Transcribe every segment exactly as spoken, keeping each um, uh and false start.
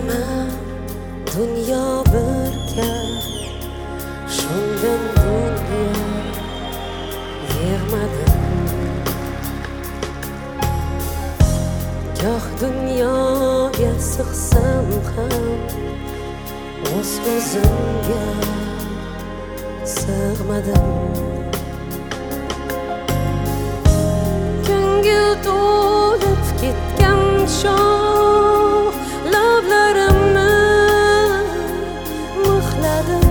Hamma dunyo bir gap, shundan dunyo yig'madim. Goh dunyoga sig'sam ham o'z o'zimga sig'madim. Ko'ngil to'lib ketgan shoh lablarimni mixladim.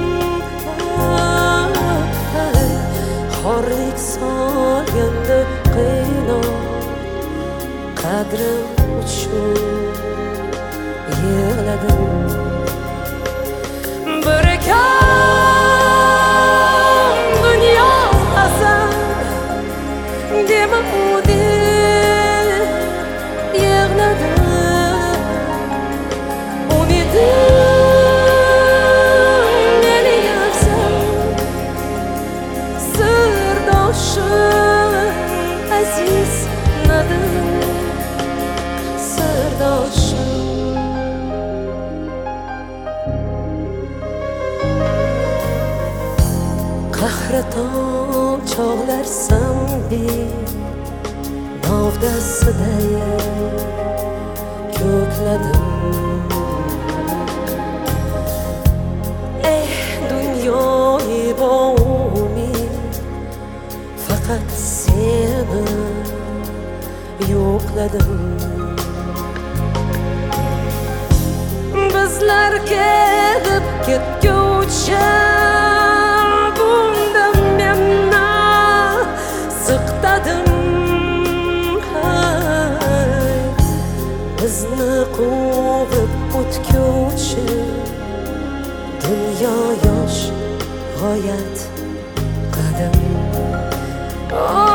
Xorlik solganda qiynoq, qadrim uchun yig'ladim. Bir kam dunyo asar dema u deb yig'ladim. Umidim meni yasam, sirdoshim aziz nadim, sirdoshim. Qahraton chog'larsam novdasiday ko'kladim. Eh dunyoyi umid, faqat seni yo'qladim. Bizlar kelib ketguvchi bundan menna siqtadim. Bizni quvib o'tguvchi dunyo yosh g'oyat qadim.